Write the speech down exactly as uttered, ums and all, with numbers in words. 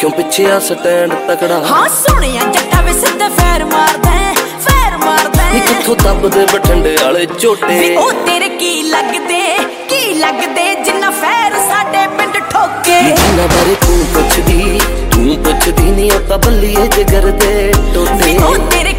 ਅੱਖੋਂ ਪਿੱਛੇ ਆ ਸਟੈਂਡ ਤਕੜਾ। ਹਾਂ ਸੋਹਣਿਆ ਜੱਟਾ ਵੇ ਸਿੱਧੇ ਫੇਰ ਮਾਰਦਾ ਫੇਰ ਮਾਰਦਾ ਨੀ ਕਿੱਥੋਂ ਦੱਬਦੇ ਬਠਿੰਡੇ ਵਾਲੇ ਝੋਟੇ ਵੀ ਉਹ ਤੇਰੇ ਕੀ ਲੱਗਦੇ ਕੀ ਲੱਗਦੇ ਜਿੰਨਾ ਫੇਰ ਸਾਡੇ ਪਿੰਡ ਠੋਕੇ। ਜਿੰਨਾ ਬਾਰੇ ਤੂੰ ਪੁੱਛਦੀ ਤੂੰ ਪੁੱਛਦੀ ਨੀ ਉਹ ਤਾਂ ਬੱਲੀਏ ਜਿਗਰ ਦੇ ਟੋਟੇ। ਵੀ ਉਹ ਤੇਰੇ